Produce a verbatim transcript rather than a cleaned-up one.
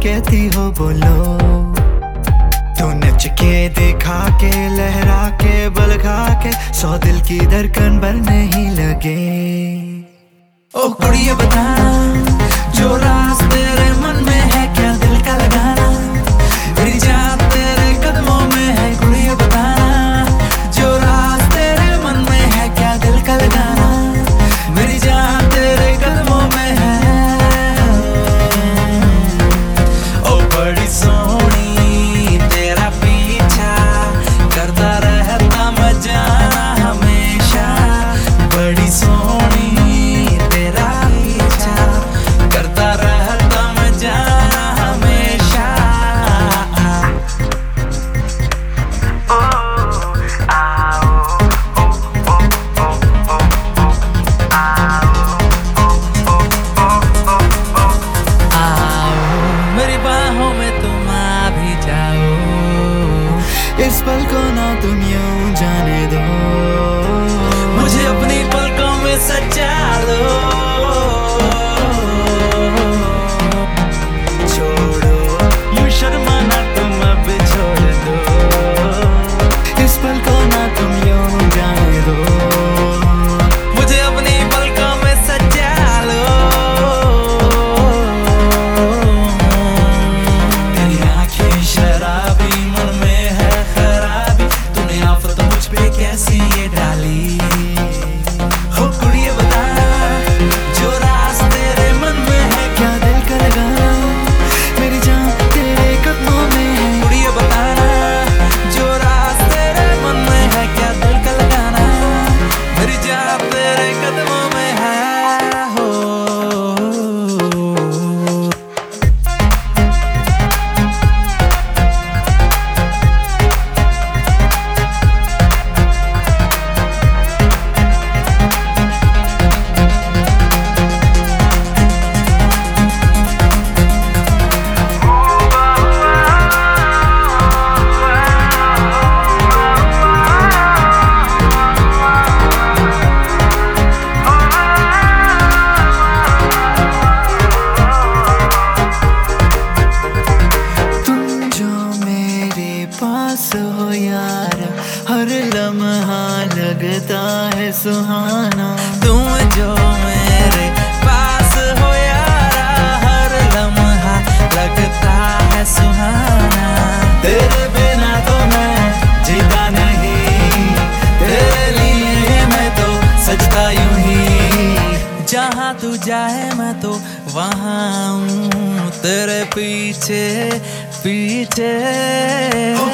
कहती हो बोलो। तो नच के दिखा के लहरा के बल खा के सौ दिल की धड़कन भरने ही लगे। ओ कुड़िए बता जो राज तेरे मन में है क्या दिल का लगाना, मेरी जान तेरे कदमों में है। कुड़िए बता जो राज तेरे मन में है क्या दिल का लगाना, मेरी जान तेरे कदमों में है। ओ बड़ी सोहनी तेरा पीछा करता रहता मैं जाना हमेशा। बड़ी सोहनी इस पल को ना तुम यूं जाने दो, मुझे अपनी पलकों में सजा लो। छोड़ो यूं शर्माना तुम अब छोड़ दो, इस पल को ना तुम यूं जाने दो, मुझे अपनी पलकों में सजा लो। तेरी आंखें शराबी मन में कैसी ये डाली। हो कुड़िए बता जो राज तेरे मन में है क्या दिल का लगाना, मेरी जान तेरे कदमों में है। कुड़िए बता जो राज तेरे मन में है क्या दिल का लगाना, मेरी जान तेरे कदमों में है। हो पास हो यार हर लम्हा लगता है सुहाना। तुम जो मेरे पास हो यारा हर लम्हा लगता है सुहाना। तेरे बिना तो मैं जीता नहीं, तेरे लिए मैं तो सजता यूं ही। जहाँ तू जाए मैं तो वहाँ हूँ तेरे पीछे पीछे।